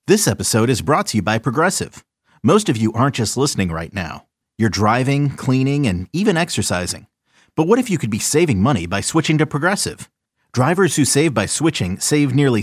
This episode is brought to you by Progressive. Most of you aren't just listening right now. You're driving, cleaning, and even exercising. But what if you could be saving money by switching to Progressive? Drivers who save by switching save nearly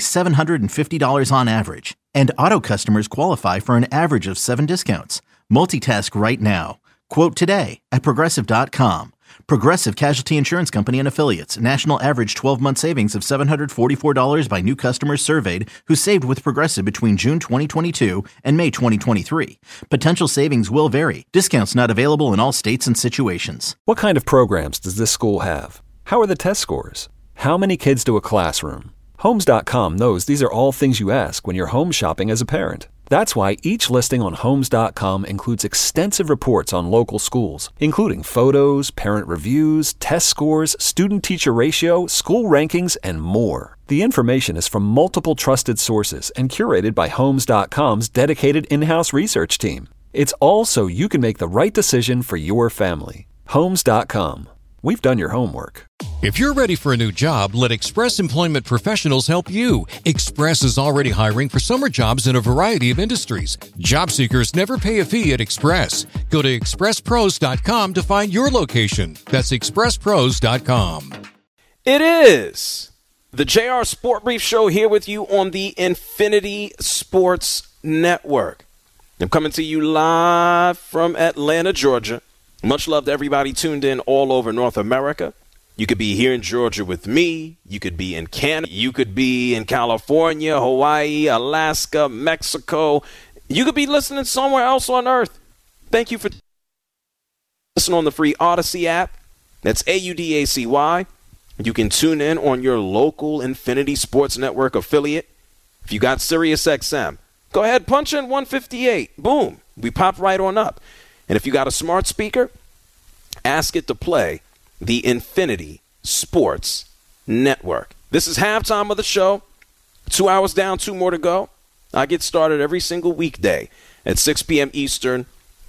$750 on average. And auto customers qualify for an average of 7 discounts. Multitask right now. Quote today at Progressive.com. Progressive Casualty Insurance Company and Affiliates. National average 12-month savings of $744 by new customers surveyed who saved with Progressive between June 2022 and May 2023. Potential savings will vary. Discounts not available in all states and situations. What kind of programs does this school have? How are the test scores? How many kids do a classroom? Homes.com knows these are all things you ask when you're home shopping as a parent. That's why each listing on Homes.com includes extensive reports on local schools, including photos, parent reviews, test scores, student-teacher ratio, school rankings, and more. The information is from multiple trusted sources and curated by Homes.com's dedicated in-house research team. It's all so you can make the right decision for your family. Homes.com. We've done your homework. If you're ready for a new job, let Express Employment Professionals help you. Express is already hiring for summer jobs in a variety of industries. Job seekers never pay a fee at Express. Go to expresspros.com to find your location. That's expresspros.com. It is the JR Sport Brief Show here with you on the Infinity Sports Network. I'm coming to you live from Atlanta, Georgia. Much love to everybody tuned in all over North America. You could be here in Georgia with me. You could be in Canada. You could be in California, Hawaii, Alaska, Mexico. You could be listening somewhere else on earth. Thank you for listening on the free Odyssey app. That's AUDACY. You can tune in on your local Infinity Sports Network affiliate. If you got SiriusXM, go ahead, punch in 158. Boom. We pop right on up. And if you got a smart speaker, ask it to play the Infinity Sports Network. This is halftime of the show. 2 hours down, 2 more to go. I get started every single weekday at 6 p.m. Eastern,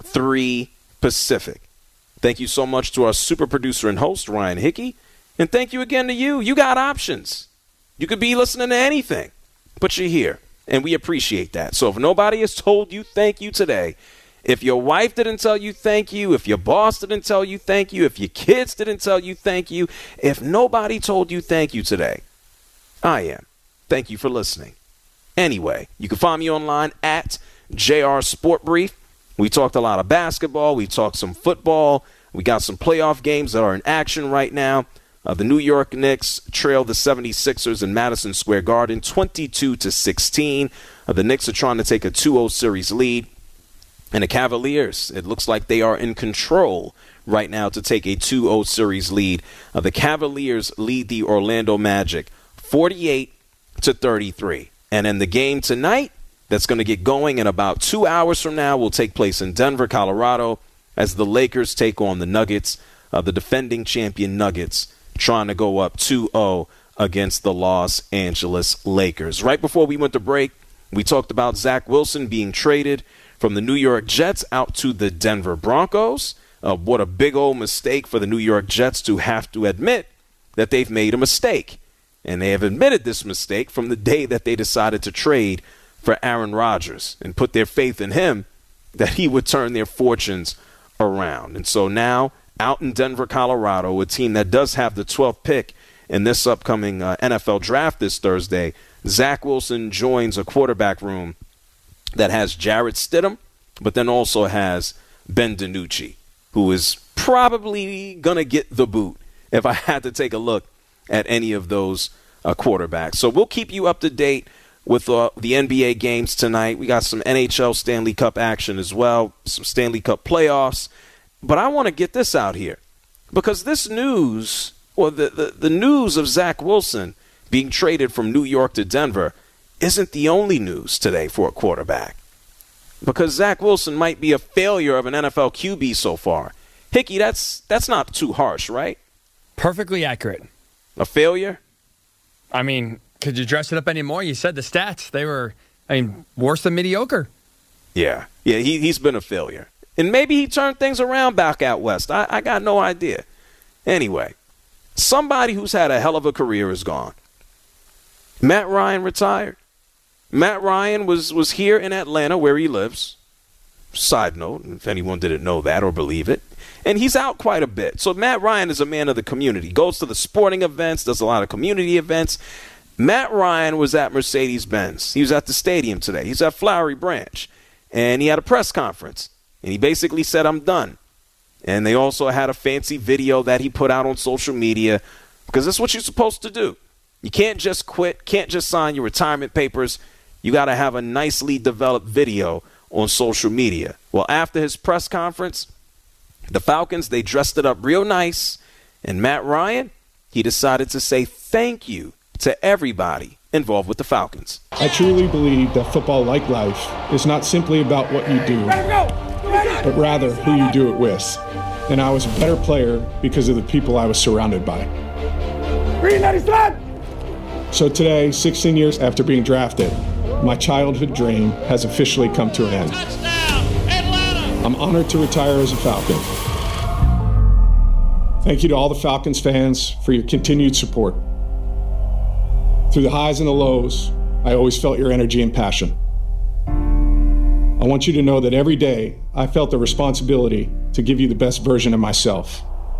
3 Pacific. Thank you so much to our super producer and host, Ryan Hickey. And thank you again to you. You got options. You could be listening to anything, but you're here, and we appreciate that. So if nobody has told you thank you today, if your wife didn't tell you thank you, if your boss didn't tell you thank you, if your kids didn't tell you thank you, if nobody told you thank you today, I am. Thank you for listening. Anyway, you can find me online at JR Sport Brief. We talked a lot of basketball. We talked some football. We got some playoff games that are in action right now. The New York Knicks trail the 76ers in Madison Square Garden 22-16. The Knicks are trying to take a 2-0 series lead. And the Cavaliers, it looks like they are in control right now to take a 2-0 series lead. The Cavaliers lead the Orlando Magic 48-33. And in the game tonight, that's going to get going in about 2 hours from now, will take place in Denver, Colorado, as the Lakers take on the Nuggets, the defending champion Nuggets, trying to go up 2-0 against the Los Angeles Lakers. Right before we went to break, we talked about Zach Wilson being traded from the New York Jets out to the Denver Broncos. What a big old mistake for the New York Jets to have to admit that they've made a mistake. And they have admitted this mistake from the day that they decided to trade for Aaron Rodgers and put their faith in him that he would turn their fortunes around. And so now, out in Denver, Colorado, a team that does have the 12th pick in this upcoming NFL draft this Thursday, Zach Wilson joins a quarterback room that has Jarrett Stidham, but then also has Ben DiNucci, who is probably going to get the boot if I had to take a look at any of those quarterbacks. So we'll keep you up to date with the NBA games tonight. We got some NHL Stanley Cup action as well, some Stanley Cup playoffs. But I want to get this out here because this news, or the news of Zach Wilson being traded from New York to Denver, isn't the only news today for a quarterback, because Zach Wilson might be a failure of an NFL QB so far. Hickey, that's not too harsh, right? Perfectly accurate. A failure? I mean, could you dress it up anymore? You said the stats. They were, worse than mediocre. Yeah, he's been a failure. And maybe he turned things around back out west. I got no idea. Anyway, somebody who's had a hell of a career is gone. Matt Ryan retired. Matt Ryan was here in Atlanta where he lives. Side note, if anyone didn't know that or believe it. And he's out quite a bit. So Matt Ryan is a man of the community. Goes to the sporting events, does a lot of community events. Matt Ryan was at Mercedes-Benz. He was at the stadium today. He's at Flowery Branch. And he had a press conference. And he basically said, I'm done. And they also had a fancy video that he put out on social media because that's what you're supposed to do. You can't just quit, can't just sign your retirement papers. You got to have a nicely developed video on social media. Well, after his press conference, the Falcons, they dressed it up real nice. And Matt Ryan, he decided to say thank you to everybody involved with the Falcons. I truly believe that football, like life, is not simply about what you do, but rather who you do it with. And I was a better player because of the people I was surrounded by. So today, 16 years after being drafted, my childhood dream has officially come to an end. I'm honored to retire as a Falcon. Thank you to all the Falcons fans for your continued support. Through the highs and the lows, I always felt your energy and passion. I want you to know that every day I felt the responsibility to give you the best version of myself.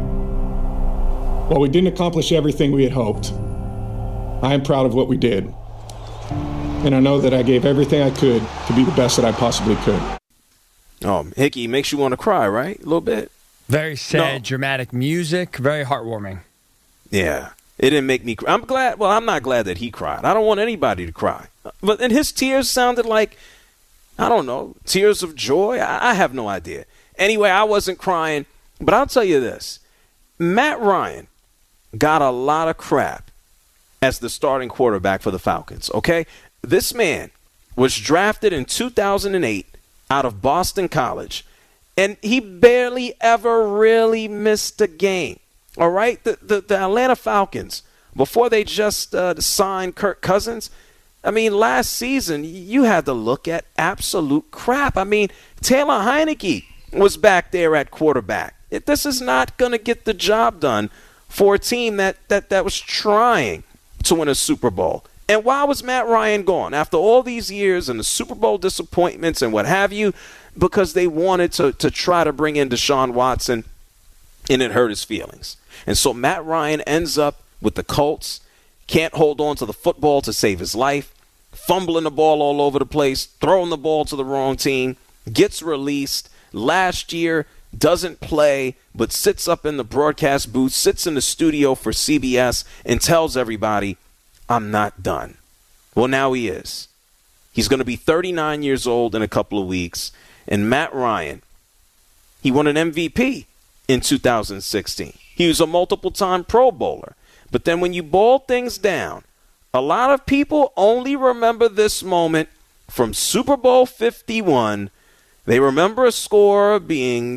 While we didn't accomplish everything we had hoped, I am proud of what we did. And I know that I gave everything I could to be the best that I possibly could. Oh, Hickey, makes you want to cry, right? A little bit? Very sad, dramatic music, very heartwarming. Yeah, it didn't make me cry. I'm glad. Well, I'm not glad that he cried. I don't want anybody to cry. And his tears sounded like, I don't know, tears of joy. I have no idea. Anyway, I wasn't crying. But I'll tell you this. Matt Ryan got a lot of crap as the starting quarterback for the Falcons, okay? This man was drafted in 2008 out of Boston College, and he barely ever really missed a game, all right? The Atlanta Falcons, before they just signed Kirk Cousins, I mean, last season, you had to look at absolute crap. I mean, Taylor Heineke was back there at quarterback. This is not going to get the job done for a team that was trying to win a Super Bowl. And why was Matt Ryan gone after all these years and the Super Bowl disappointments and what have you? Because they wanted to try to bring in Deshaun Watson, and it hurt his feelings. And so Matt Ryan ends up with the Colts, can't hold on to the football to save his life, fumbling the ball all over the place, throwing the ball to the wrong team, gets released. Last year, doesn't play, but sits up in the broadcast booth, sits in the studio for CBS, and tells everybody, I'm not done. Well, now he is. He's going to be 39 years old in a couple of weeks. And Matt Ryan, he won an MVP in 2016. He was a multiple-time Pro Bowler. But then when you boil things down, a lot of people only remember this moment from Super Bowl 51. They remember a score being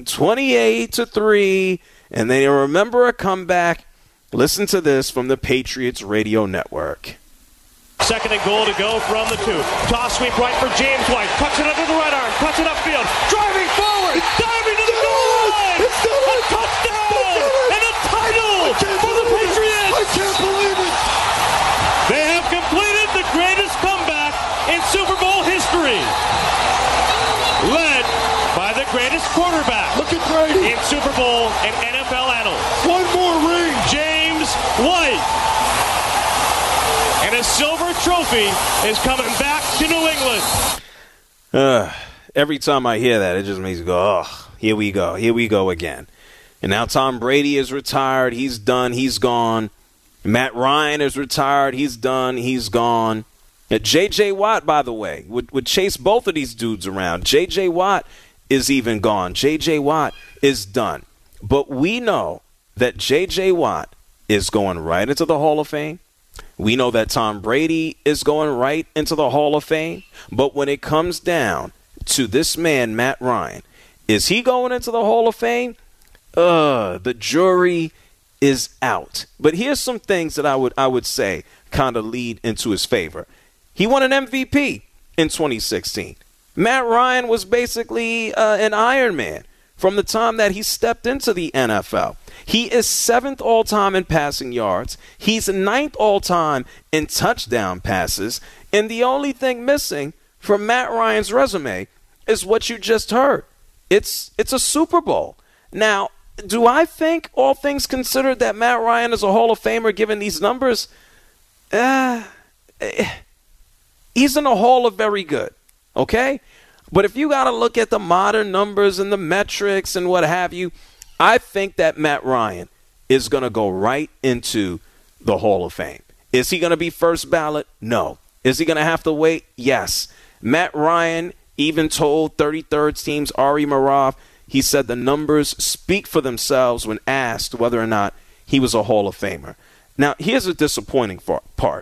28-3, and they remember a comeback. Listen to this from the Patriots Radio Network. Second and goal to go from the 2. Toss sweep right for James White. Cuts it under the right arm. Cuts it upfield. Driving forward. Diving to the goal line. A touchdown. And a title for the Patriots. I can't believe it. They have completed the greatest comeback in Super Bowl history. Led by the greatest quarterback. Look at Brady. In Super Bowl and NFL annals. One more ring. James White. And a silver trophy is coming back to New England. Every time I hear that, it just makes me go, oh, here we go again. And now Tom Brady is retired. He's done. He's gone. Matt Ryan is retired. He's done. He's gone. J.J. Watt, by the way, would chase both of these dudes around. J.J. Watt is even gone. J.J. Watt is done. But we know that J.J. Watt is going right into the Hall of Fame. We know that Tom Brady is going right into the Hall of Fame. But when it comes down to this man, Matt Ryan, is he going into the Hall of Fame? The jury is out. But here's some things that I would say kind of lead into his favor. He won an MVP in 2016. Matt Ryan was basically an Iron Man from the time that he stepped into the NFL. He is 7th all-time in passing yards. He's 9th all-time in touchdown passes. And the only thing missing from Matt Ryan's resume is what you just heard. It's a Super Bowl. Now, do I think, all things considered, that Matt Ryan is a Hall of Famer given these numbers? He's in the Hall of Very Good, okay? But if you got to look at the modern numbers and the metrics and what have you, I think that Matt Ryan is going to go right into the Hall of Fame. Is he going to be first ballot? No. Is he going to have to wait? Yes. Matt Ryan even told 33rd team's Ari Marav, he said the numbers speak for themselves when asked whether or not he was a Hall of Famer. Now, here's a disappointing part.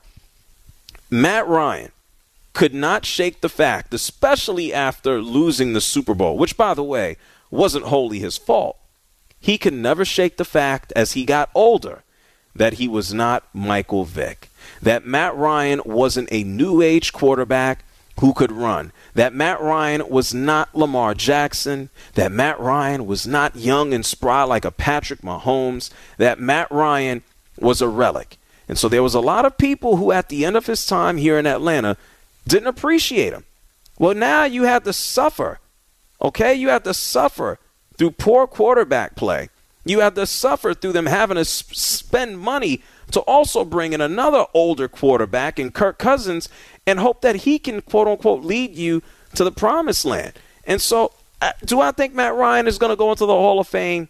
Matt Ryan could not shake the fact, especially after losing the Super Bowl, which, by the way, wasn't wholly his fault. He could never shake the fact, as he got older, that he was not Michael Vick, that Matt Ryan wasn't a new age quarterback who could run, that Matt Ryan was not Lamar Jackson, that Matt Ryan was not young and spry like a Patrick Mahomes, that Matt Ryan was a relic. And so there was a lot of people who, at the end of his time here in Atlanta, didn't appreciate him. Well, now you have to suffer, okay? You have to suffer through poor quarterback play. You have to suffer through them having to spend money to also bring in another older quarterback in Kirk Cousins and hope that he can, quote-unquote, lead you to the promised land. And so do I think Matt Ryan is going to go into the Hall of Fame?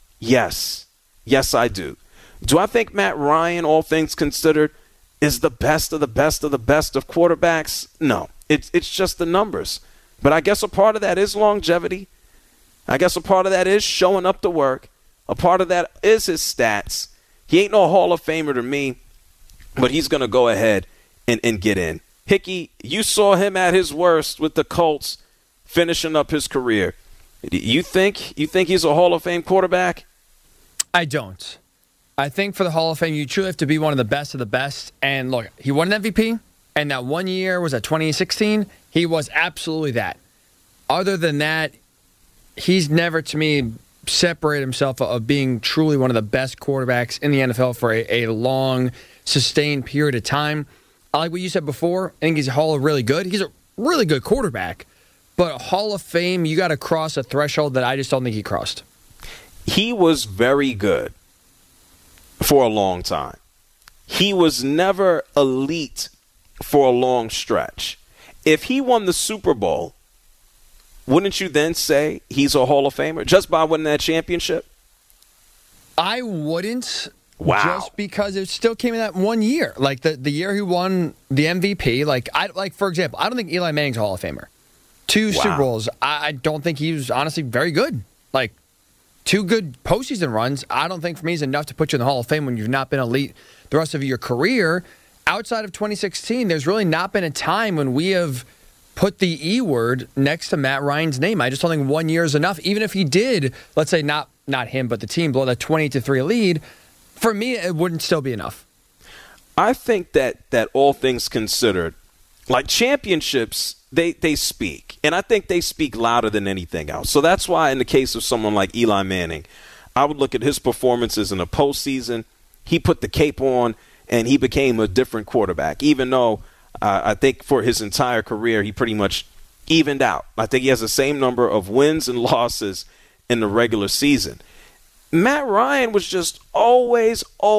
Yes. Yes, I do. Do I think Matt Ryan, all things considered, is the best of the best of the best of quarterbacks? No. It's just the numbers. But I guess a part of that is longevity. I guess a part of that is showing up to work. A part of that is his stats. He ain't no Hall of Famer to me, but he's going to go ahead and get in. Hickey, you saw him at his worst with the Colts finishing up his career. You think he's a Hall of Fame quarterback? I don't. I think for the Hall of Fame, you truly have to be one of the best. And look, he won an MVP, and that 1 year was at 2016. He was absolutely that. Other than that, he's never, to me, separated himself of being truly one of the best quarterbacks in the NFL for a long, sustained period of time. I like what you said before. I think he's a Hall of really good. He's a really good quarterback. But Hall of Fame, you got to cross a threshold that I just don't think he crossed. He was very good for a long time. He was never elite for a long stretch. If he won the Super Bowl, wouldn't you then say he's a Hall of Famer just by winning that championship? I wouldn't. Wow. Just because it still came in that 1 year. Like the year he won the MVP, for example, I don't think Eli Manning's a Hall of Famer. 2 Super Bowls, I don't think he was honestly very good. Like 2 good postseason runs, I don't think for me is enough to put you in the Hall of Fame when you've not been elite the rest of your career. Outside of 2016, there's really not been a time when we have put the E word next to Matt Ryan's name. I just don't think 1 year is enough. Even if he did, let's say not him, but the team blow that 20-3 lead, for me, it wouldn't still be enough. I think that all things considered, like championships, they speak. And I think they speak louder than anything else. So that's why in the case of someone like Eli Manning, I would look at his performances in the postseason. He put the cape on, and he became a different quarterback, even though I think for his entire career, he pretty much evened out. I think he has the same number of wins and losses in the regular season. Matt Ryan was just always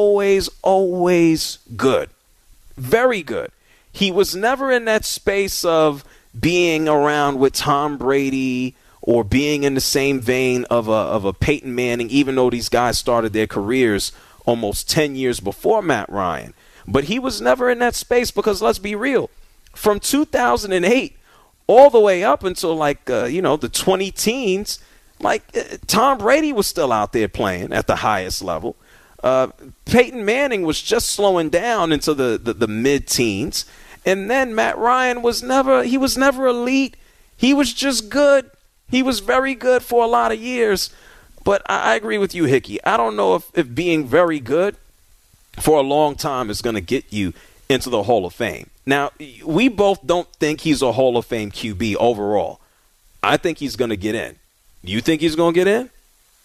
good. Very good. He was never in that space of being around with Tom Brady or being in the same vein of a Peyton Manning, even though these guys started their careers almost 10 years before Matt Ryan. But he was never in that space because, let's be real, from 2008 all the way up until the 20-teens, Tom Brady was still out there playing at the highest level. Peyton Manning was just slowing down into the mid-teens. And then Matt Ryan was never elite. He was just good. He was very good for a lot of years. But I agree with you, Hickey. I don't know if being very good for a long time is going to get you into the Hall of Fame. Now, we both don't think he's a Hall of Fame QB overall. I think he's going to get in. You think he's going to get in?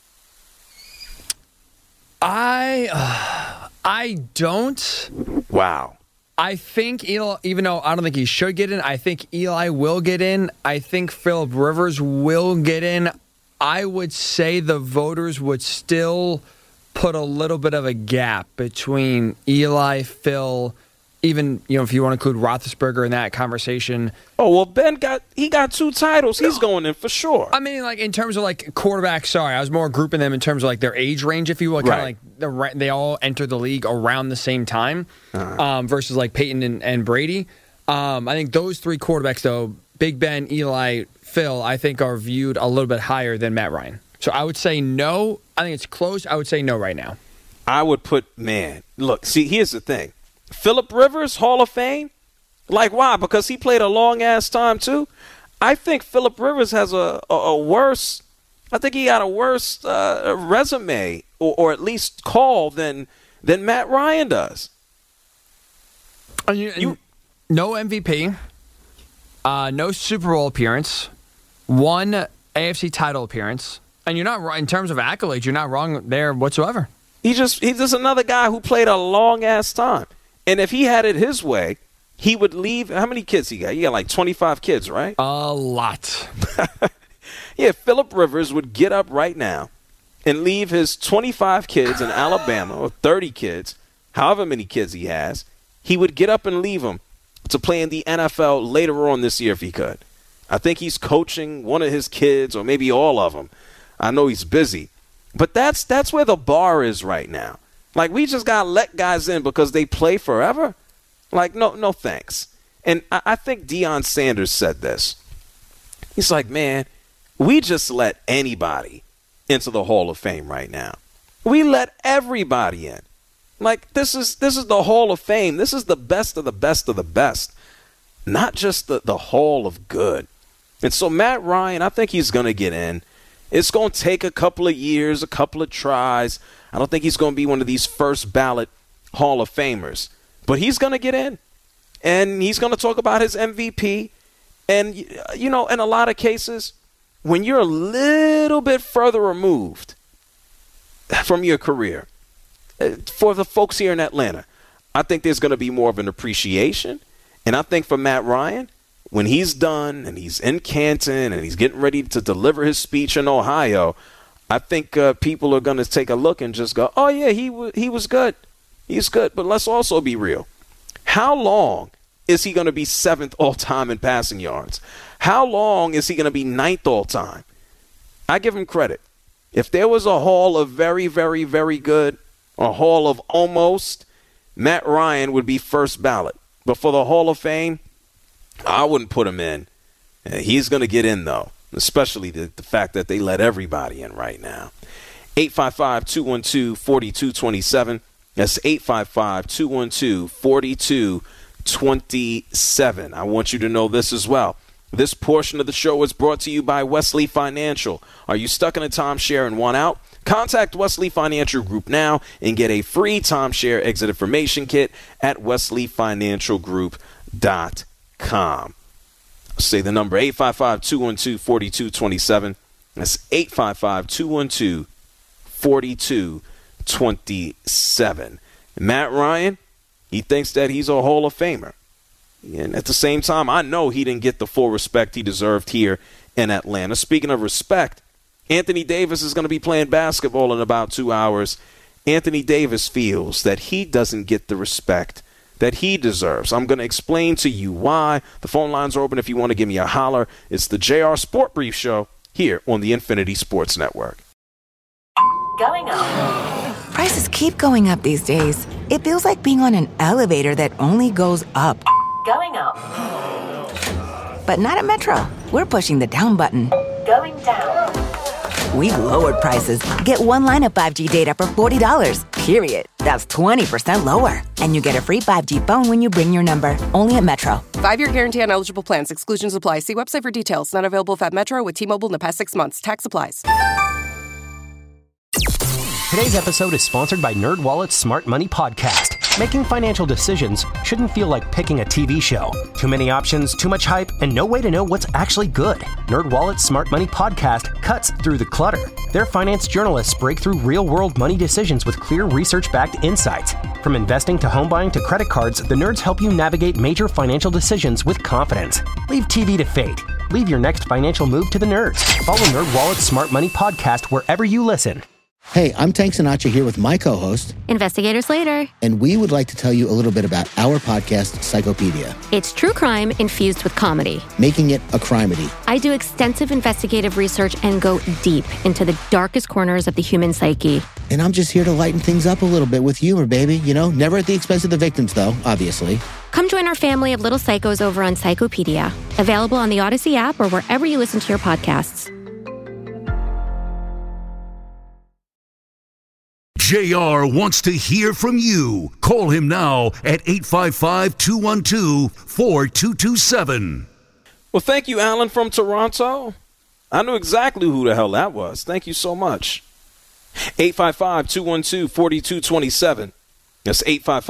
I don't. Wow. I think Eli, even though I don't think he should get in, I think Eli will get in. I think Phillip Rivers will get in. I would say the voters would still put a little bit of a gap between Eli, Phil, even, if you want to include Roethlisberger in that conversation. Oh, well, Ben got 2 titles. He's going in for sure. I mean, like, in terms of, like, quarterbacks, sorry, I was more grouping them in terms of, like, their age range, if you will. Kind of like they all entered the league around the same time versus, like, Peyton and Brady. I think those 3 quarterbacks, though, Big Ben, Eli, Phil, I think are viewed a little bit higher than Matt Ryan. So I would say no. I think it's close. I would say no right now. I would put, look, see, here's the thing. Phillip Rivers, Hall of Fame? Like, why? Because he played a long-ass time, too? I think Phillip Rivers has a worse – I think he got a worse resume or at least call than Matt Ryan does. No MVP, no Super Bowl appearance, 1 AFC title appearance, and you're not – in terms of accolades, you're not wrong there whatsoever. He's just another guy who played a long-ass time. And if he had it his way, he would leave. How many kids he got? He got like 25 kids, right? A lot. Yeah, Phillip Rivers would get up right now and leave his 25 kids in Alabama, or 30 kids, however many kids he has. He would get up and leave them to play in the NFL later on this year if he could. I think he's coaching one of his kids or maybe all of them. I know he's busy. But that's where the bar is right now. Like, we just got to let guys in because they play forever? Like, no thanks. And I think Deion Sanders said this. He's like, man, we just let anybody into the Hall of Fame right now. We let everybody in. Like, this is the Hall of Fame. This is the best of the best of the best. Not just the Hall of Good. And so Matt Ryan, I think he's going to get in. It's going to take a couple of years, a couple of tries. I don't think he's going to be one of these first ballot Hall of Famers. But he's going to get in. And he's going to talk about his MVP. And, in a lot of cases, when you're a little bit further removed from your career, for the folks here in Atlanta, I think there's going to be more of an appreciation. And I think for Matt Ryan, when he's done and he's in Canton and he's getting ready to deliver his speech in Ohio, I think people are going to take a look and just go, oh, yeah, he was good. He's good. But let's also be real. How long is he going to be 7th all-time in passing yards? How long is he going to be 9th all-time? I give him credit. If there was a hall of very, very, very good, a hall of almost, Matt Ryan would be first ballot. But for the Hall of Fame, I wouldn't put him in. He's going to get in, though, especially the fact that they let everybody in right now. 855-212-4227. That's 855-212-4227. I want you to know this as well. This portion of the show is brought to you by Wesley Financial. Are you stuck in a timeshare and want out? Contact Wesley Financial Group now and get a free timeshare exit information kit at wesleyfinancialgroup.com. Say the number, 855-212-4227. That's 855-212-4227. Matt Ryan, he thinks that he's a Hall of Famer. And at the same time, I know he didn't get the full respect he deserved here in Atlanta. Speaking of respect, Anthony Davis is going to be playing basketball in about 2 hours. Anthony Davis feels that he doesn't get the respect that he deserves. I'm going to explain to you why. The phone lines are open if you want to give me a holler. It's the JR Sport Brief Show here on the Infinity Sports Network. Going up. Prices keep going up these days. It feels like being on an elevator that only goes up. Going up. But not at Metro. We're pushing the down button. Going down. We've lowered prices. Get one line of 5G data for $40, period. That's 20% lower. And you get a free 5G phone when you bring your number. Only at Metro. 5-year guarantee on eligible plans. Exclusions apply. See website for details. Not available at Metro with T-Mobile in the past 6 months. Tax applies. Today's episode is sponsored by NerdWallet's Smart Money Podcast. Making financial decisions shouldn't feel like picking a TV show. Too many options, too much hype, and no way to know what's actually good. NerdWallet's Smart Money podcast cuts through the clutter. Their finance journalists break through real-world money decisions with clear research-backed insights. From investing to home buying to credit cards, the nerds help you navigate major financial decisions with confidence. Leave TV to fate. Leave your next financial move to the nerds. Follow NerdWallet's Smart Money podcast wherever you listen. Hey, I'm Tank Sinatra here with my co-host, Investigator Slater. And we would like to tell you a little bit about our podcast, Psychopedia. It's true crime infused with comedy. Making it a crimedy. I do extensive investigative research and go deep into the darkest corners of the human psyche. And I'm just here to lighten things up a little bit with humor, baby. You know, never at the expense of the victims, though, obviously. Come join our family of little psychos over on Psychopedia. Available on the Odyssey app or wherever you listen to your podcasts. JR wants to hear from you. Call him now at 855-212-4227. Well, thank you, Alan from Toronto. I knew exactly who the hell that was. Thank you so much. 855-212-4227. That's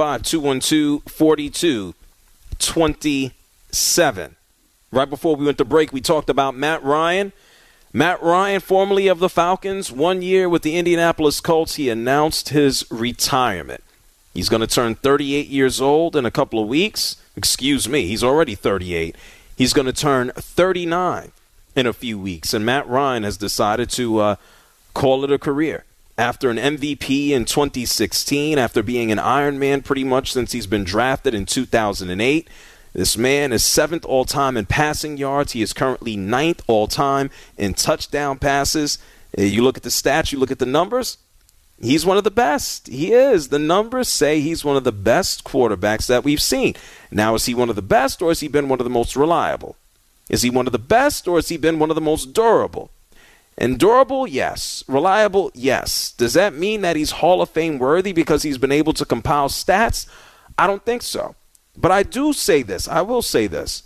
855-212-4227. Right before we went to break, we talked about Matt Ryan. Matt Ryan, formerly of the Falcons, 1 year with the Indianapolis Colts, he announced his retirement. He's going to turn 38 years old in a couple of weeks. Excuse me, he's already 38. He's going to turn 39 in a few weeks. And Matt Ryan has decided to call it a career. After an MVP in 2016, after being an Iron Man pretty much since he's been drafted in 2008, this man is 7th all-time in passing yards. He is currently 9th all-time in touchdown passes. You look at the stats, you look at the numbers, he's one of the best. He is. The numbers say he's one of the best quarterbacks that we've seen. Now, is he one of the best, or has he been one of the most reliable? Is he one of the best, or has he been one of the most durable? And durable, yes. Reliable, yes. Does that mean that he's Hall of Fame worthy because he's been able to compile stats? I don't think so. But I do say this. I will say this.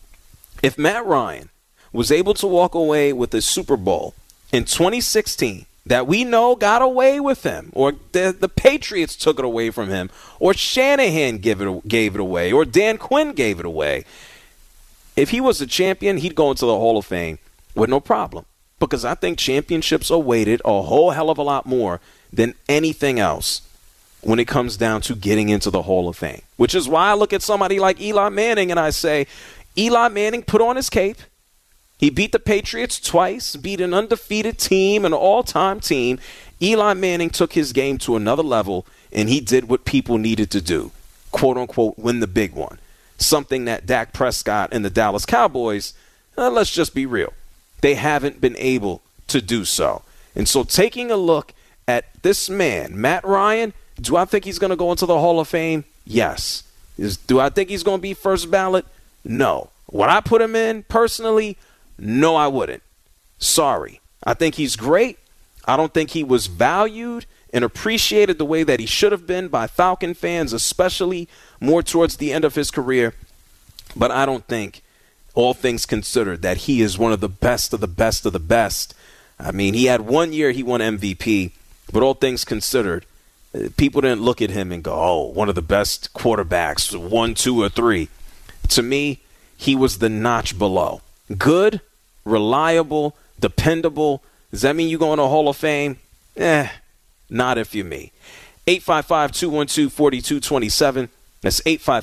If Matt Ryan was able to walk away with a Super Bowl in 2016 that we know got away with him, or the Patriots took it away from him, or Shanahan gave it away, or Dan Quinn gave it away, if he was a champion, he'd go into the Hall of Fame with no problem. Because I think championships are weighted a whole hell of a lot more than anything else when it comes down to getting into the Hall of Fame. Which is why I look at somebody like Eli Manning and I say, Eli Manning put on his cape. He beat the Patriots twice, beat an undefeated team, an all-time team. Eli Manning took his game to another level, and he did what people needed to do, quote-unquote, win the big one. Something that Dak Prescott and the Dallas Cowboys, let's just be real, they haven't been able to do so. And so taking a look at this man, Matt Ryan, do I think he's going to go into the Hall of Fame? Yes. Do I think he's going to be first ballot? No. Would I put him in personally? No, I wouldn't. Sorry. I think he's great. I don't think he was valued and appreciated the way that he should have been by Falcon fans, especially more towards the end of his career. But I don't think, all things considered, that he is one of the best of the best of the best. I mean, he had 1 year he won MVP, but all things considered, people didn't look at him and go, oh, one of the best quarterbacks, 1, 2, or 3. To me, he was the notch below. Good, reliable, dependable. Does that mean you go in the Hall of Fame? Not if you're me. 855-212-4227. That's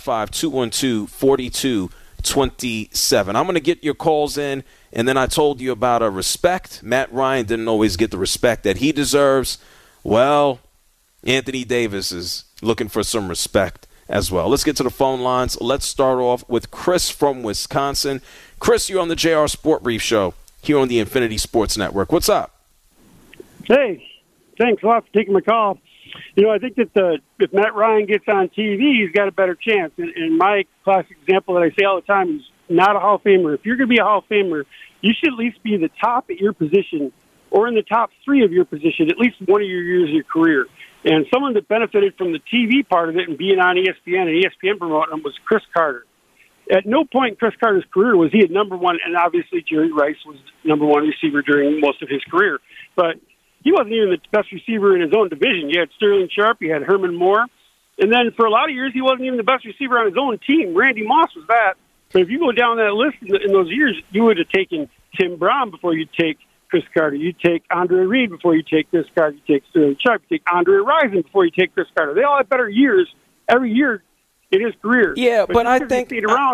855-212-4227. I'm going to get your calls in, and then I told you about respect. Matt Ryan didn't always get the respect that he deserves. Well, Anthony Davis is looking for some respect as well. Let's get to the phone lines. Let's start off with Chris from Wisconsin. Chris, you're on the JR Sport Brief Show here on the Infinity Sports Network. What's up? Hey, thanks a lot for taking my call. You know, I think that if Matt Ryan gets on TV, he's got a better chance. And my classic example that I say all the time is not a Hall of Famer. If you're going to be a Hall of Famer, you should at least be the top at your position or in the top 3 of your position, at least one of your years of your career. And someone that benefited from the TV part of it and being on ESPN and ESPN promoting him was Chris Carter. At no point in Chris Carter's career was he at number one, and obviously Jerry Rice was number one receiver during most of his career. But he wasn't even the best receiver in his own division. You had Sterling Sharp, you had Herman Moore, And then for a lot of years, he wasn't even the best receiver on his own team. Randy Moss was that. But if you go down that list in those years, you would have taken Tim Brown before you take Chris Carter. You take Andre Reed before you take Chris Carter. You take Sterling Sharp. You take Andre Rison before you take Chris Carter. They all had better years every year in his career. Yeah, but I think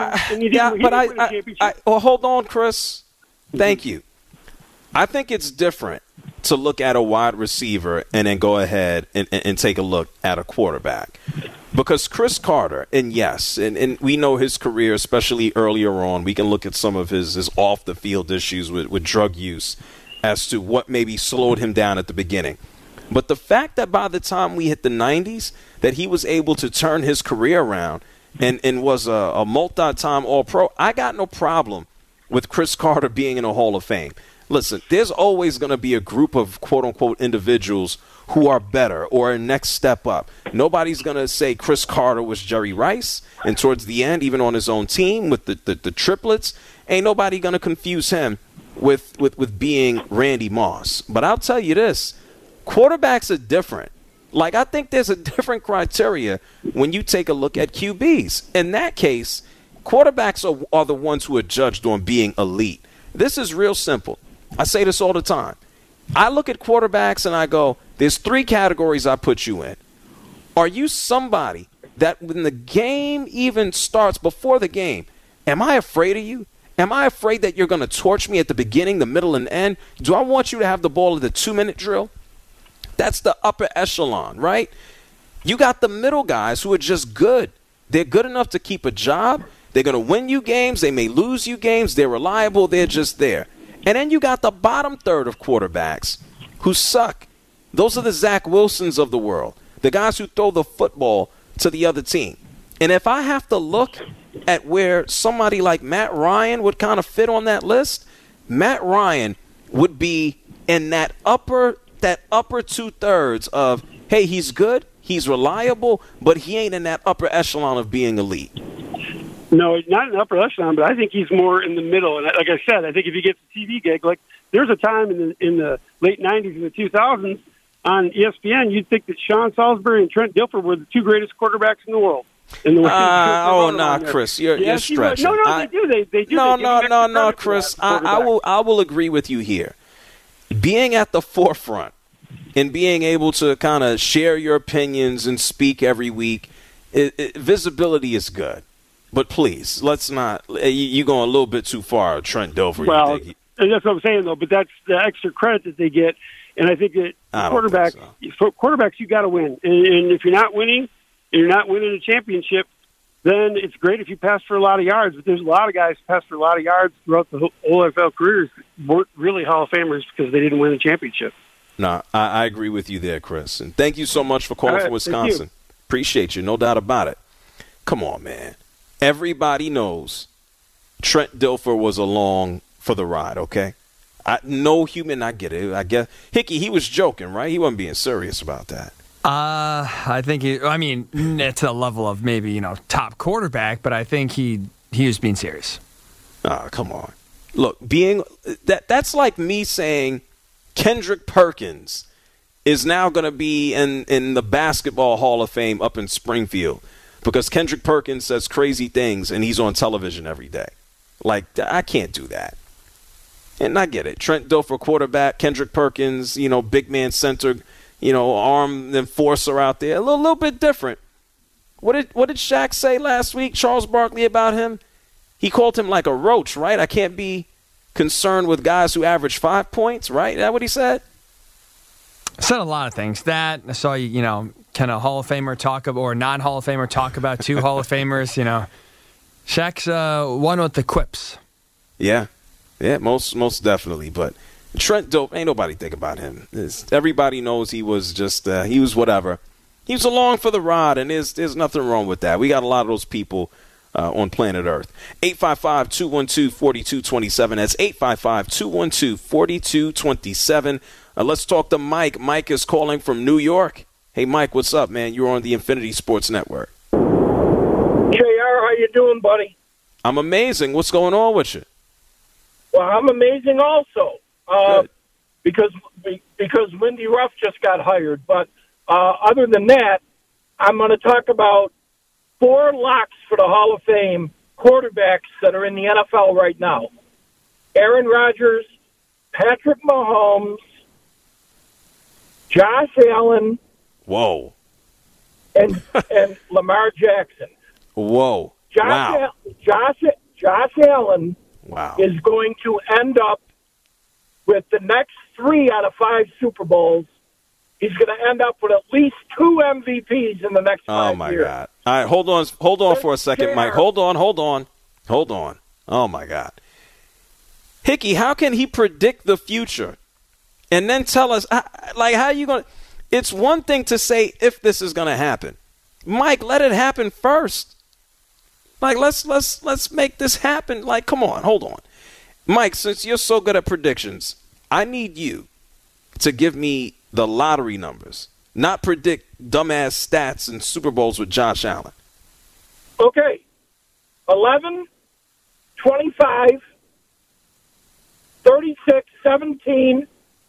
well, hold on, Chris. Thank you. I think it's different to look at a wide receiver and then go ahead and take a look at a quarterback. Because Chris Carter, and yes, and we know his career, especially earlier on, we can look at some of his off-the-field issues with drug use as to what maybe slowed him down at the beginning. But the fact that by the time we hit the 90s, that he was able to turn his career around and was a multi-time All-Pro, I got no problem with Chris Carter being in a Hall of Fame. Listen, there's always going to be a group of quote-unquote individuals who are better or a next step up. Nobody's going to say Chris Carter was Jerry Rice, and towards the end, even on his own team with the triplets, ain't nobody going to confuse him with being Randy Moss. But I'll tell you this, quarterbacks are different. Like, I think there's a different criteria when you take a look at QBs. In that case, quarterbacks are the ones who are judged on being elite. This is real simple. I say this all the time. I look at quarterbacks and I go, there's three categories I put you in. Are you somebody that when the game even starts, before the game, am I afraid of you? Am I afraid that you're going to torch me at the beginning, the middle, and end? Do I want you to have the ball at the 2-minute drill? That's the upper echelon, right? You got the middle guys who are just good. They're good enough to keep a job. They're going to win you games. They may lose you games. They're reliable. They're just there. And then you got the bottom third of quarterbacks who suck. Those are the Zach Wilsons of the world, the guys who throw the football to the other team. And if I have to look at where somebody like Matt Ryan would kind of fit on that list, Matt Ryan would be in that upper 2/3 of, hey, he's good, he's reliable, but he ain't in that upper echelon of being elite. No, not in the upper echelon, but I think he's more in the middle. And like I said, I think if he gets a TV gig, like there's a time in the late 90s and the 2000s on ESPN, you'd think that Sean Salisbury and Trent Dilfer were the two greatest quarterbacks in the world. Chris, you're stretching. No, they do. They do. No, Chris. I will agree with you here. Being at the forefront and being able to kind of share your opinions and speak every week, visibility is good. But please, let's not. You're going a little bit too far, Trent Dilfer. Well, that's what I'm saying, though. But that's the extra credit that they get. And I think that quarterbacks, you got to win. And if you're not winning, and you're not winning a championship, then it's great if you pass for a lot of yards. But there's a lot of guys who pass for a lot of yards throughout the whole NFL careers weren't really Hall of Famers because they didn't win a championship. No, I agree with you there, Chris. And thank you so much for calling from Wisconsin. Appreciate you, no doubt about it. Come on, man. Everybody knows Trent Dilfer was along for the ride, okay? No human, I get it. I guess Hickey, he was joking, right? He wasn't being serious about that. I think it's a level of maybe, top quarterback, but I think he was being serious. Come on. Look, that's like me saying Kendrick Perkins is now going to be in the Basketball Hall of Fame up in Springfield because Kendrick Perkins says crazy things and he's on television every day. Like, I can't do that. And I get it. Trent Dilfer, quarterback, Kendrick Perkins, big man center, arm enforcer out there. A little bit different. What did Shaq say last week, Charles Barkley, about him? He called him like a roach, right? I can't be concerned with guys who average 5 points, right? Is that what he said? I said a lot of things. That, I saw you, kind of Hall of Famer talk about, or non-Hall of Famer talk about two Hall of Famers, Shaq's one with the quips. Yeah, most definitely. But Trent Dilfer, ain't nobody think about him. Everybody knows he was just, he was whatever. He was along for the ride, and there's nothing wrong with that. We got a lot of those people on planet Earth. 855-212-4227. That's 855-212-4227. Let's talk to Mike. Mike is calling from New York. Hey, Mike, what's up, man? You're on the Infinity Sports Network. JR, how you doing, buddy? I'm amazing. What's going on with you? Well, I'm amazing also. Because Lindy Ruff just got hired. But other than that, I'm going to talk about 4 locks for the Hall of Fame quarterbacks that are in the NFL right now. Aaron Rodgers, Patrick Mahomes, Josh Allen. Whoa. And Lamar Jackson. Whoa. Josh Allen is going to end up with the next 3 out of 5 Super Bowls. He's going to end up with at least 2 MVPs in the next 5 years. Oh, my God. All right, hold on for a second, Mike. Hold on. Oh, my God. Hickey, how can he predict the future and then tell us, like, how are you going to – it's one thing to say if this is going to happen. Mike, let it happen first. Like, let's make this happen. Like, come on, hold on. Mike, since you're so good at predictions, I need you to give me the lottery numbers, not predict dumbass stats and Super Bowls with Josh Allen. Okay. 11, 25, 36, 17,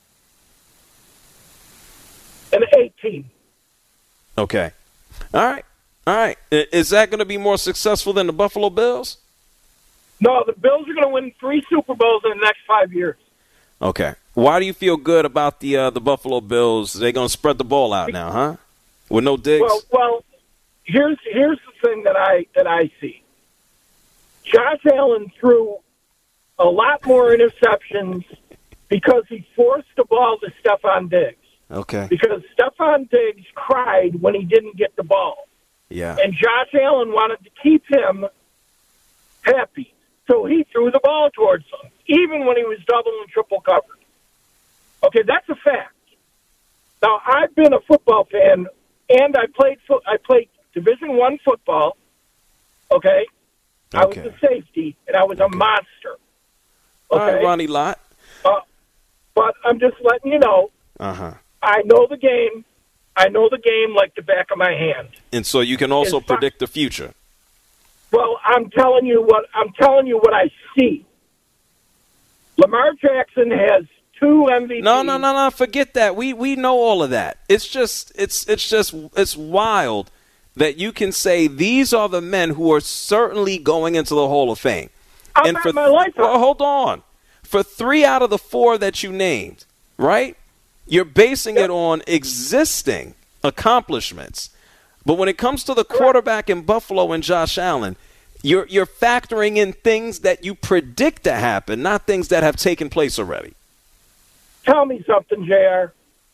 and 18. Okay. All right. Is that going to be more successful than the Buffalo Bills? No, the Bills are going to win 3 Super Bowls in the next 5 years. Okay. Why do you feel good about the Buffalo Bills? They're going to spread the ball out now, huh? With no Diggs? Well, here's the thing that I see. Josh Allen threw a lot more interceptions because he forced the ball to Stephon Diggs. Okay. Because Stephon Diggs cried when he didn't get the ball. Yeah. And Josh Allen wanted to keep him happy. So he threw the ball towards him, even when he was double and triple covered. Okay, that's a fact. Now, I've been a football fan, and I played Division I football, okay? I was a safety, and I was a monster. Okay? All right, Ronnie Lott. But I'm just letting you know, I know the game. I know the game like the back of my hand. And so you can also predict the future. Well, I'm telling you what I see. Lamar Jackson has 2 MVPs. No. Forget that. We know all of that. It's wild that you can say these are the men who are certainly going into the Hall of Fame. I'll bet my life on. Well, hold on. For 3 out of the 4 that you named, right? You're basing it on existing accomplishments. But when it comes to the quarterback in Buffalo and Josh Allen, you're factoring in things that you predict to happen, not things that have taken place already. Tell me something, JR.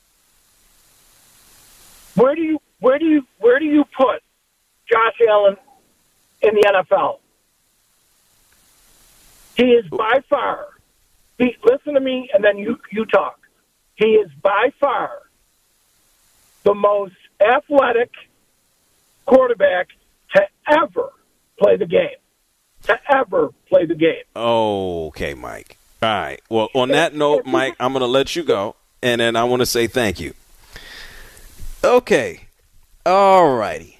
Where do you put Josh Allen in the NFL? He is by far. Listen to me, and then you talk. He is by far the most athletic quarterback to ever play the game. Okay, Mike. All right. Well, on that note, Mike, I'm going to let you go, and then I want to say thank you. Okay. All righty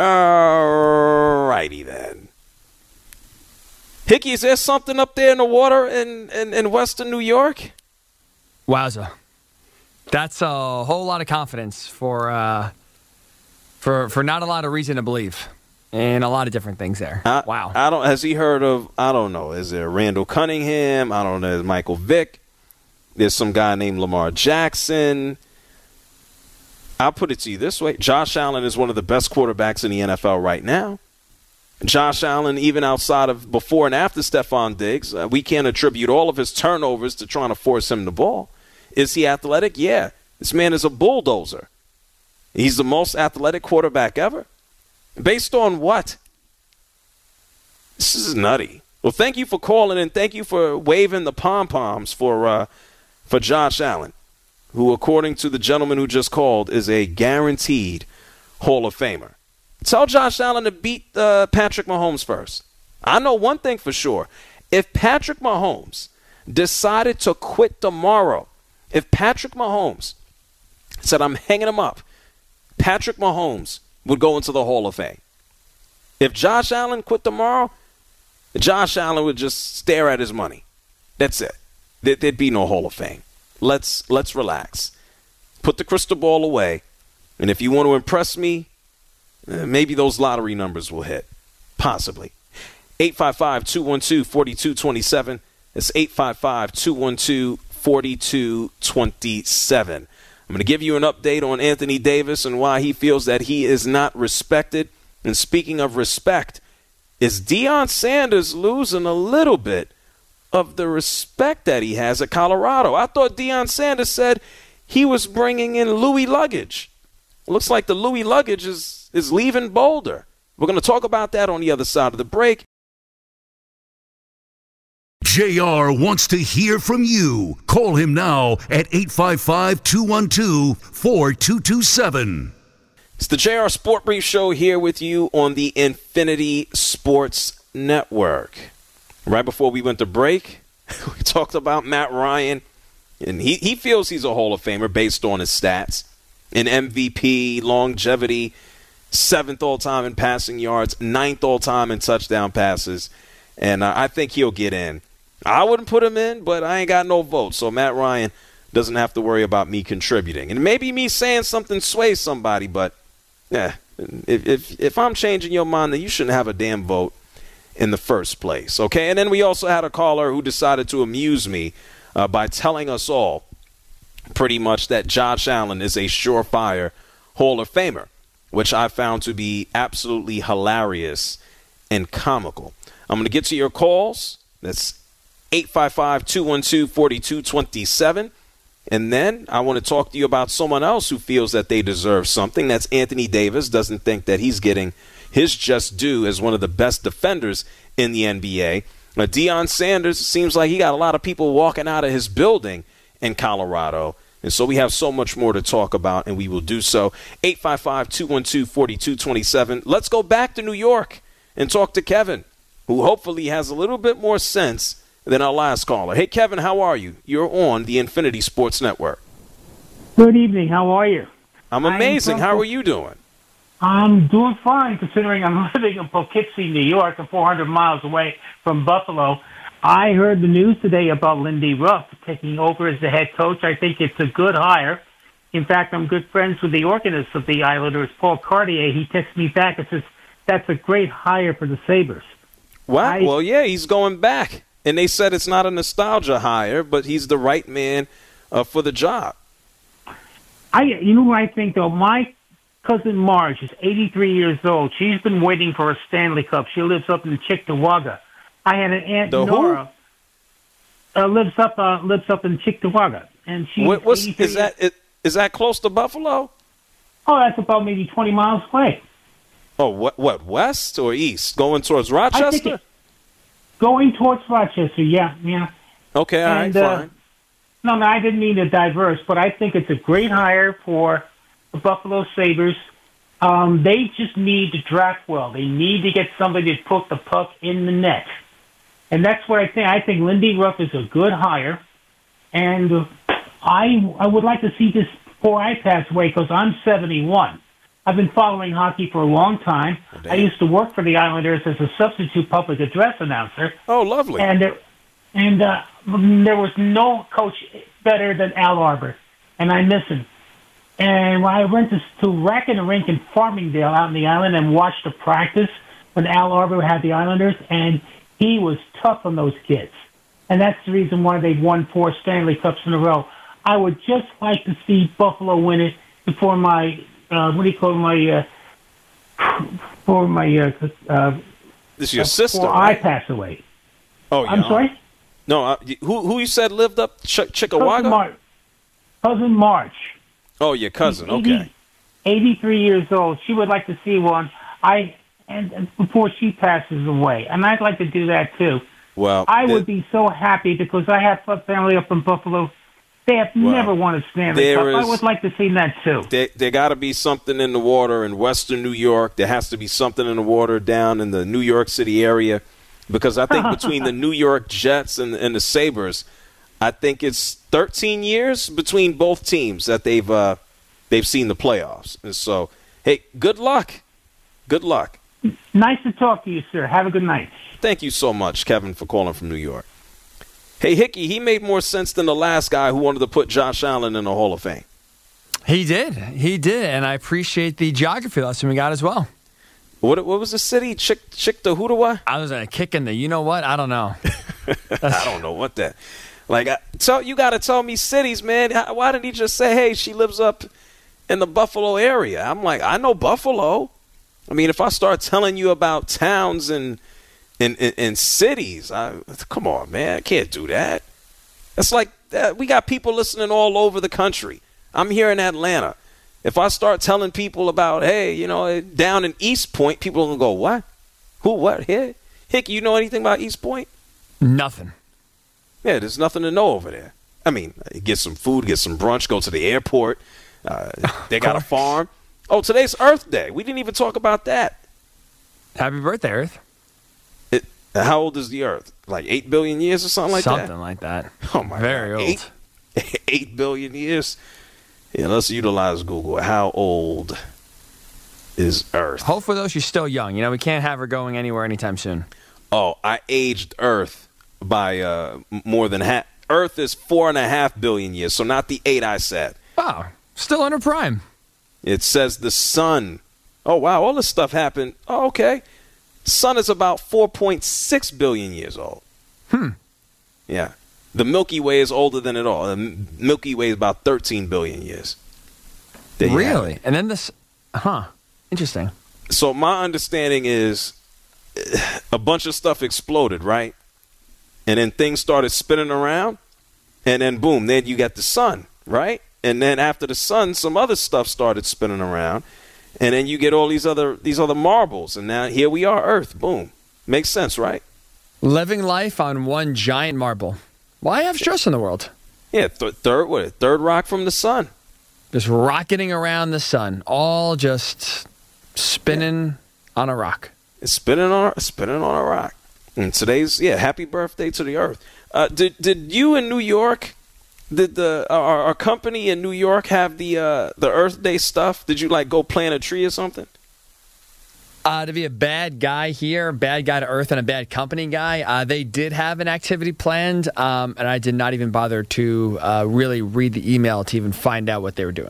then. Hickey, is there something up there in the water in Western New York? Wowza. That's a whole lot of confidence for not a lot of reason to believe. And a lot of different things there. Wow. Has he heard of, I don't know, is there Randall Cunningham? I don't know, there's Michael Vick. There's some guy named Lamar Jackson. I'll put it to you this way. Josh Allen is one of the best quarterbacks in the NFL right now. Josh Allen, even outside of before and after Stephon Diggs, we can't attribute all of his turnovers to trying to force him the ball. Is he athletic? Yeah. This man is a bulldozer. He's the most athletic quarterback ever. Based on what? This is nutty. Well, thank you for calling and thank you for waving the pom-poms for Josh Allen, who, according to the gentleman who just called, is a guaranteed Hall of Famer. Tell Josh Allen to beat Patrick Mahomes first. I know one thing for sure. If Patrick Mahomes decided to quit tomorrow, if Patrick Mahomes said, I'm hanging him up, Patrick Mahomes would go into the Hall of Fame. If Josh Allen quit tomorrow, Josh Allen would just stare at his money. That's it. There'd be no Hall of Fame. Let's relax. Put the crystal ball away. And if you want to impress me, maybe those lottery numbers will hit. Possibly. 855-212-4227. It's 855-212-4227. I'm going to give you an update on Anthony Davis and why he feels that he is not respected. And speaking of respect, is Deion Sanders losing a little bit of the respect that he has at Colorado? I thought Deion Sanders said he was bringing in Louis luggage. Looks like the Louis luggage is leaving Boulder. We're going to talk about that on the other side of the break. JR wants to hear from you. Call him now at 855-212-4227. It's the JR Sport Brief Show here with you on the Infinity Sports Network. Right before we went to break, we talked about Matt Ryan, and he feels he's a Hall of Famer based on his stats. In MVP, longevity, 7th all-time in passing yards, 9th all-time in touchdown passes, and I think he'll get in. I wouldn't put him in, but I ain't got no vote, so Matt Ryan doesn't have to worry about me contributing. And maybe me saying something sways somebody, but yeah, if I'm changing your mind, then you shouldn't have a damn vote in the first place, okay? And then we also had a caller who decided to amuse me by telling us all pretty much that Josh Allen is a surefire Hall of Famer, which I found to be absolutely hilarious and comical. I'm going to get to your calls. That's 855-212-4227. And then I want to talk to you about someone else who feels that they deserve something. That's Anthony Davis. Doesn't think that he's getting his just due as one of the best defenders in the NBA. Deion Sanders seems like he got a lot of people walking out of his building in Colorado. And so we have so much more to talk about, and we will do so. 855-212-4227. Let's go back to New York and talk to Kevin, who hopefully has a little bit more sense than our last caller. Hey, Kevin, how are you? You're on the Infinity Sports Network. Good evening. How are you? I'm amazing. How are you doing? I'm doing fine, considering I'm living in Poughkeepsie, New York, and 400 miles away from Buffalo. I heard the news today about Lindy Ruff taking over as the head coach. I think it's a good hire. In fact, I'm good friends with the organist of the Islanders, Paul Cartier. He texts me back and says, that's a great hire for the Sabres. Wow. Well, yeah, he's going back. And they said it's not a nostalgia hire, but he's the right man for the job. You know what I think, though? My cousin Marge is 83 years old. She's been waiting for a Stanley Cup. She lives up in Cheektowaga. I had an aunt, Nora, lives up in Cheektowaga, and she's is that close to Buffalo? Oh, that's about maybe 20 miles away. Oh, what west or east? Going towards Rochester? Going towards Rochester, yeah. Okay, all right, fine. No, I didn't mean to diverse, but I think it's a great hire for the Buffalo Sabres. They just need to draft well. They need to get somebody to put the puck in the net. And that's what I think. I think Lindy Ruff is a good hire. And I would like to see this before I pass away, because I'm 71. I've been following hockey for a long time. Oh, I used to work for the Islanders as a substitute public address announcer. Oh, lovely. And there was no coach better than Al Arbor, and I miss him. And when I went to Rack and Rink in Farmingdale out in the island and watched the practice when Al Arbor had the Islanders, and he was tough on those kids. And that's the reason why they've won 4 Stanley Cups in a row. I would just like to see Buffalo win it before my this is your sister, before right? I pass away. Oh, yeah. I'm sorry? No, who you said lived up Cheektowaga? Cousin March. Oh, your cousin. Okay. 83 years old. She would like to see one. And before she passes away, and I'd like to do that too. Well, I would be so happy because I have a family up in Buffalo. They have never won a Stanley Cup. I would like to see that too. There got to be something in the water in Western New York. There has to be something in the water down in the New York City area, because I think between the New York Jets and the Sabres, I think it's 13 years between both teams that they've seen the playoffs. And so, hey, good luck. Good luck. Nice to talk to you, sir. Have a good night. Thank you so much, Kevin, for calling from New York. Hey, Hickey, he made more sense than the last guy who wanted to put Josh Allen in the Hall of Fame. He did, and I appreciate the geography lesson we got as well. What was the city? Chick-to-Hootawa? I was kicking the you-know-what? I don't know. I don't know what that. Like, you got to tell me cities, man. Why didn't he just say, hey, she lives up in the Buffalo area? I'm like, I know Buffalo. I mean, if I start telling you about towns and cities, come on, man. I can't do that. It's like we got people listening all over the country. I'm here in Atlanta. If I start telling people about, hey, down in East Point, people are going to go, what? Who, what? Here? Hick, you know anything about East Point? Nothing. Yeah, there's nothing to know over there. I mean, get some food, get some brunch, go to the airport. They got a farm. Oh, today's Earth Day. We didn't even talk about that. Happy birthday, Earth. How old is the Earth? Like 8 billion years or something like that? Something like that. Oh, my Very God. old. 8 billion years? Yeah, let's utilize Google. How old is Earth? Hopefully, though, she's still young. We can't have her going anywhere anytime soon. Oh, I aged Earth by more than half. Earth is 4.5 billion years, so not the 8 I said. Wow. Still in her prime. It says the sun. Oh, wow. All this stuff happened. Oh, okay. Sun is about 4.6 billion years old. Yeah. The Milky Way is older than it all. The Milky Way is about 13 billion years. Really? And then this... Interesting. So my understanding is a bunch of stuff exploded, right? And then things started spinning around. And then, boom, then you got the sun, right? And then after the sun, some other stuff started spinning around. And then you get all these other marbles. And now here we are, Earth. Boom. Makes sense, right? Living life on one giant marble. Why have stress in the world? Yeah, third rock from the sun. Just rocketing around the sun. All just spinning on a rock. It's spinning on a rock. And today's, happy birthday to the Earth. Did you in New York... Did our company in New York have the Earth Day stuff? Did you go plant a tree or something? To be a bad guy here, bad guy to Earth, and a bad company guy, they did have an activity planned, and I did not even bother to really read the email to even find out what they were doing.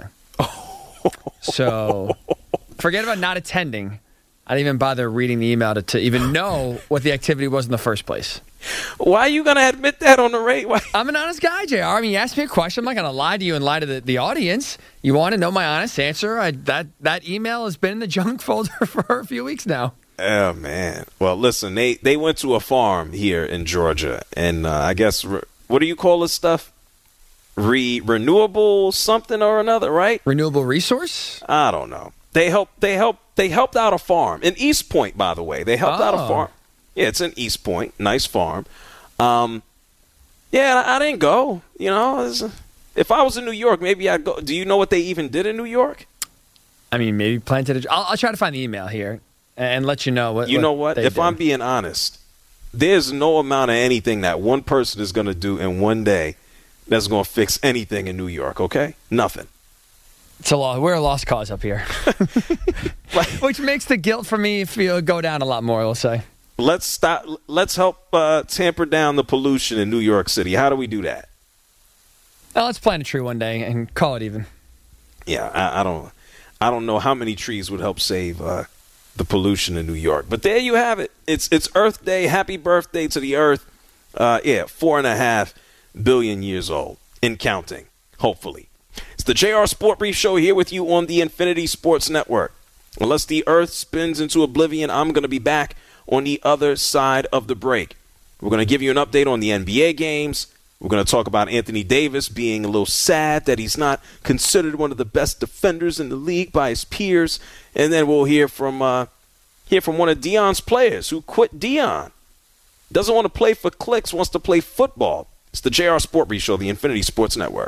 So forget about not attending. I didn't even bother reading the email to even know what the activity was in the first place. Why are you going to admit that on the radio? I'm an honest guy, JR. I mean, you asked me a question. I'm not going to lie to you and lie to the audience. You want to know my honest answer? That email has been in the junk folder for a few weeks now. Oh, man. Well, listen, they went to a farm here in Georgia, and I guess, what do you call this stuff? Renewable something or another, right? Renewable resource? I don't know. They helped out a farm in East Point, by the way. They helped out a farm. Yeah, it's in East Point. Nice farm. I didn't go. If I was in New York, maybe I'd go. Do you know what they even did in New York? I mean, maybe planted I'll try to find the email here and let you know what. You know what? If I'm being honest, there's no amount of anything that one person is going to do in one day that's going to fix anything in New York, okay? Nothing. It's a loss. We're a lost cause up here. Which makes the guilt for me go down a lot more, we'll say. Let's help tamper down the pollution in New York City. How do we do that? Let's plant a tree one day and call it even. Yeah, I don't know how many trees would help save the pollution in New York. But there you have it. It's Earth Day. Happy birthday to the Earth. 4.5 billion years old and counting, hopefully. It's the JR Sport Brief Show here with you on the Infinity Sports Network. Unless the Earth spins into oblivion, I'm going to be back on the other side of the break. We're going to give you an update on the NBA games. We're going to talk about Anthony Davis being a little sad that he's not considered one of the best defenders in the league by his peers. And then we'll hear from one of Deion's players who quit Deion. Doesn't want to play for clicks, wants to play football. It's the JR Sport Brief Show, the Infinity Sports Network.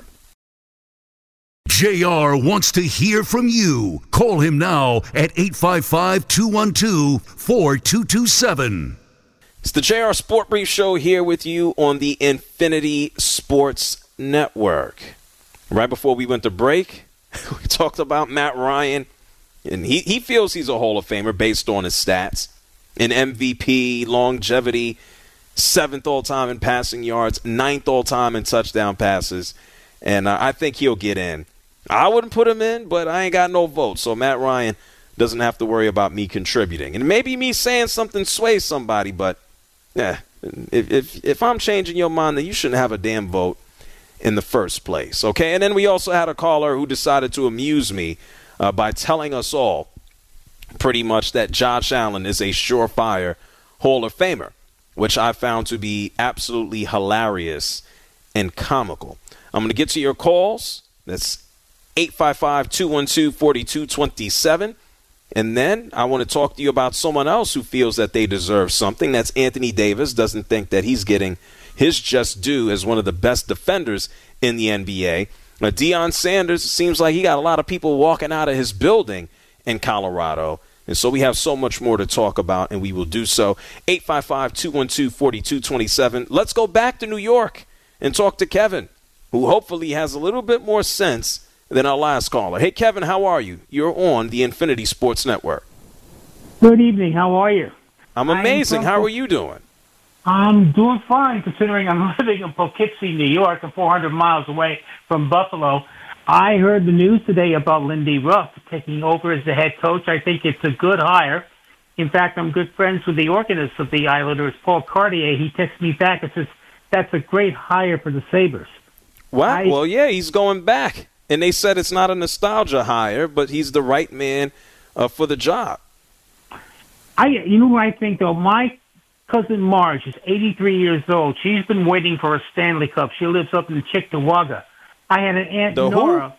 JR wants to hear from you. Call him now at 855-212-4227. It's the JR Sport Brief Show here with you on the Infinity Sports Network. Right before we went to break, we talked about Matt Ryan, and he feels he's a Hall of Famer based on his stats. In MVP, longevity, 7th all-time in passing yards, 9th all-time in touchdown passes, and I think he'll get in. I wouldn't put him in, but I ain't got no vote. So Matt Ryan doesn't have to worry about me contributing. And maybe me saying something sways somebody, but yeah, if I'm changing your mind, then you shouldn't have a damn vote in the first place. Okay, and then we also had a caller who decided to amuse me by telling us all pretty much that Josh Allen is a surefire Hall of Famer, which I found to be absolutely hilarious and comical. I'm going to get to your calls. That's 855-212-4227. And then I want to talk to you about someone else who feels that they deserve something. That's Anthony Davis. Doesn't think that he's getting his just due as one of the best defenders in the NBA. Deion Sanders, seems like he got a lot of people walking out of his building in Colorado. And so we have so much more to talk about, and we will do so. 855-212-4227. Let's go back to New York and talk to Kevin, who hopefully has a little bit more sense than our last caller. Hey, Kevin, how are you? You're on the Infinity Sports Network. Good evening. How are you? I'm amazing. How are you doing? I'm doing fine, considering I'm living in Poughkeepsie, New York, and 400 miles away from Buffalo. I heard the news today about Lindy Ruff taking over as the head coach. I think it's a good hire. In fact, I'm good friends with the organist of the Islanders, Paul Cartier. He texts me back and says, that's a great hire for the Sabres. Wow. Well, yeah, he's going back. And they said it's not a nostalgia hire, but he's the right man for the job. You know what I think, though? My cousin Marge is 83 years old. She's been waiting for a Stanley Cup. She lives up in Cheektowaga. I had an aunt, Nora,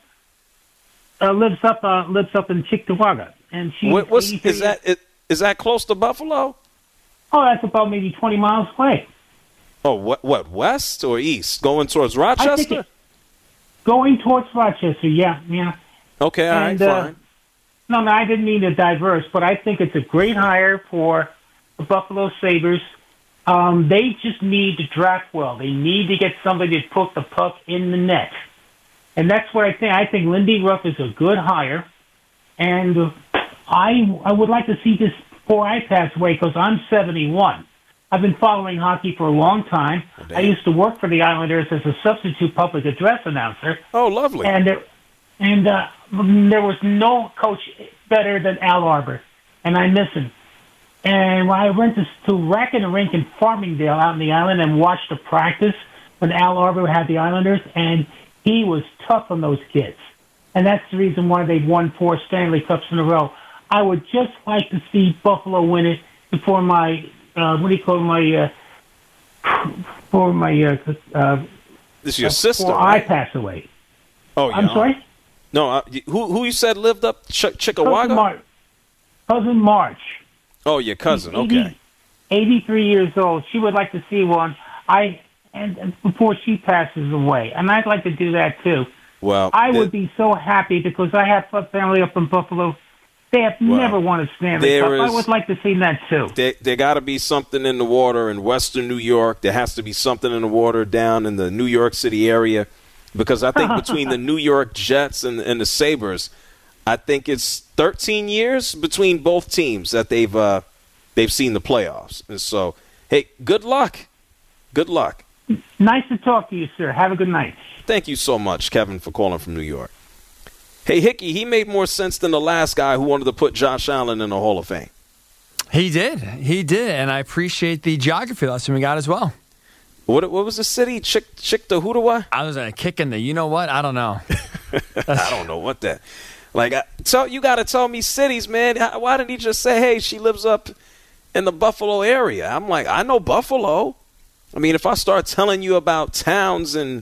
lives up in Cheektowaga, and she's is that close to Buffalo? Oh, that's about maybe 20 miles away. Oh, what west or east? Going towards Rochester? Going towards Rochester, yeah. Okay, all right, fine. No, I didn't mean to diverse, but I think it's a great hire for the Buffalo Sabres. They just need to draft well. They need to get somebody to put the puck in the net. And that's what I think. I think Lindy Ruff is a good hire. And I would like to see this before I pass away, because I'm 71. I've been following hockey for a long time. I used to work for the Islanders as a substitute public address announcer. Oh, lovely. And there was no coach better than Al Arbor, and I miss him. And when I went to Racket and Rink in Farmingdale out in the island and watched the practice when Al Arbor had the Islanders, and he was tough on those kids. And that's the reason why they've won 4 Stanley Cups in a row. I would just like to see Buffalo win it before my this is your sister, before right? I pass away. Oh, yeah. I'm sorry? No, who you said lived up Cheektowaga? Cousin March. Oh, your cousin. Okay. 83 years old. She would like to see one. And before she passes away, and I'd like to do that too. Well, I would be so happy because I have a family up in Buffalo. They have never won a Stanley Cup. I would like to see that too. There got to be something in the water in Western New York. There has to be something in the water down in the New York City area, because I think between the New York Jets and the Sabres, I think it's 13 years between both teams that they've seen the playoffs. And so, hey, good luck. Good luck. Nice to talk to you, sir. Have a good night. Thank you so much, Kevin, for calling from New York. Hey, Hickey, he made more sense than the last guy who wanted to put Josh Allen in the Hall of Fame. He did, and I appreciate the geography lesson we got as well. What was the city? Cheektowaga? I was kicking the, you know what? I don't know. I don't know what that. Like, you got to tell me cities, man. Why didn't he just say, hey, she lives up in the Buffalo area? I'm like, I know Buffalo. I mean, if I start telling you about towns and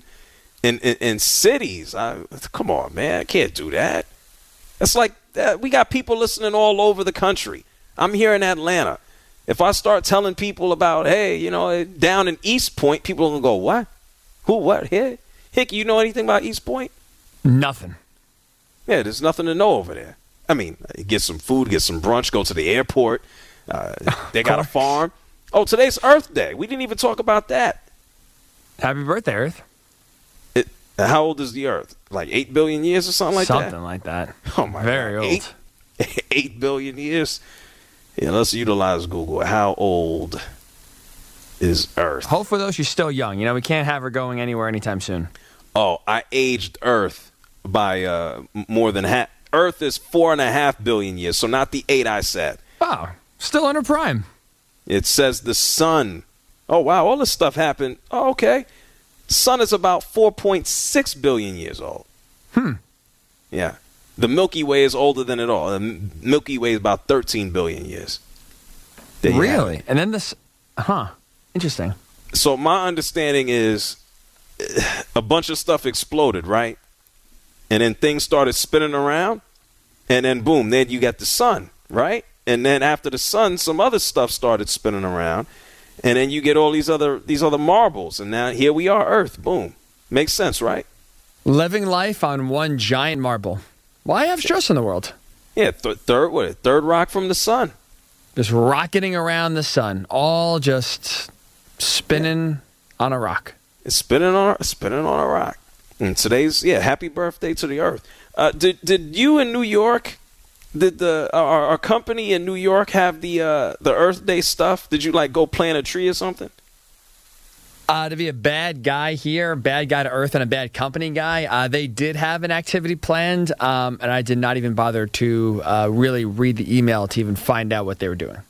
cities, come on, man. I can't do that. It's like we got people listening all over the country. I'm here in Atlanta. If I start telling people about, hey, down in East Point, people are going to go, what? Who, what? Here? Hickey, you know anything about East Point? Nothing. Yeah, there's nothing to know over there. I mean, get some food, get some brunch, go to the airport. They got a farm. Oh, today's Earth Day. We didn't even talk about that. Happy birthday, Earth. How old is the Earth? Like 8 billion years or something like that? Something like that. Oh, my God. Very old. 8 billion years? Yeah, let's utilize Google. How old is Earth? Hopefully, though, she's still young. We can't have her going anywhere anytime soon. Oh, I aged Earth more than half. Earth is 4.5 billion years, so not the 8 I said. Oh, still under prime. It says the sun. Oh, wow, all this stuff happened. Oh, okay. The sun is about 4.6 billion years old. Yeah. The Milky Way is older than it all. The Milky Way is about 13 billion years. Really? And then this, interesting. So my understanding is a bunch of stuff exploded, right? And then things started spinning around, and then boom, then you got the sun, right? And then after the sun, some other stuff started spinning around, and then you get all these other marbles, and now here we are, Earth. Boom. Makes sense, right? Living life on one giant marble. Why have stress in the world? Yeah, third rock from the sun. Just rocketing around the sun, all just spinning on a rock. It's spinning on a rock. And today's happy birthday to the Earth. Did you in New York? Did our company in New York have the Earth Day stuff? Did you go plant a tree or something? To be a bad guy here, bad guy to Earth, and a bad company guy, they did have an activity planned, and I did not even bother to really read the email to even find out what they were doing.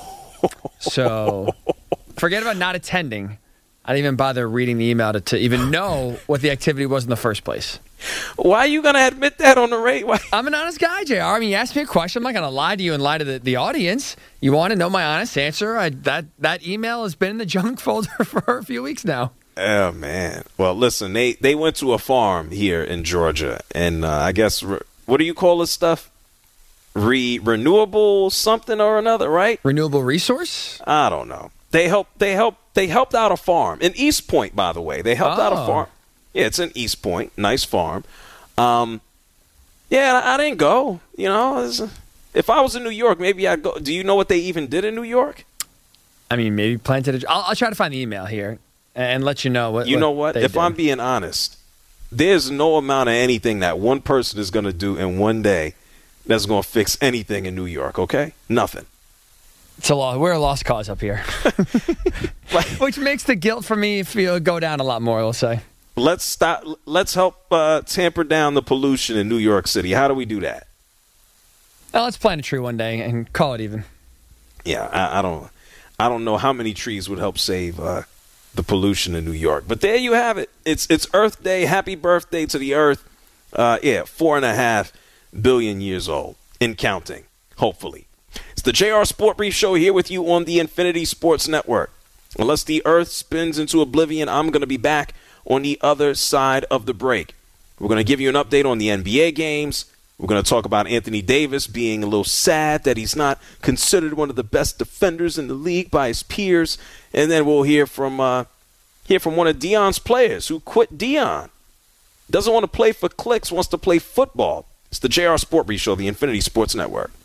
So forget about not attending. I didn't even bother reading the email to even know what the activity was in the first place. Why are you going to admit that on the radio? I'm an honest guy, JR. I mean, you asked me a question. I'm not going to lie to you and lie to the audience. You want to know my honest answer? That email has been in the junk folder for a few weeks now. Oh, man. Well, listen, they went to a farm here in Georgia, and I guess, what do you call this stuff? Renewable something or another, right? Renewable resource? I don't know. They helped out a farm in East Point, by the way. They helped out a farm. Yeah, it's in East Point. Nice farm. I didn't go. You know, if I was in New York, maybe I'd go. Do you know what they even did in New York? I mean, maybe planted I'll try to find the email here and let you know what. You know what? If I'm being honest, there's no amount of anything that one person is going to do in one day that's going to fix anything in New York. Okay, nothing. It's a law. We're a lost cause up here, which makes the guilt for me go down a lot more. We'll say. Let's stop. Let's help tamper down the pollution in New York City. How do we do that? Well, let's plant a tree one day and call it even. Yeah, I don't know how many trees would help save the pollution in New York, but there you have it. It's Earth Day. Happy birthday to the Earth. 4.5 billion years old and counting. Hopefully. It's the JR Sport Brief Show here with you on the Infinity Sports Network. Unless the Earth spins into oblivion, I'm going to be back on the other side of the break. We're going to give you an update on the NBA games. We're going to talk about Anthony Davis being a little sad that he's not considered one of the best defenders in the league by his peers. And then we'll hear from one of Deion's players who quit Deion. Doesn't want to play for clicks, wants to play football. It's the JR Sport Brief Show, the Infinity Sports Network.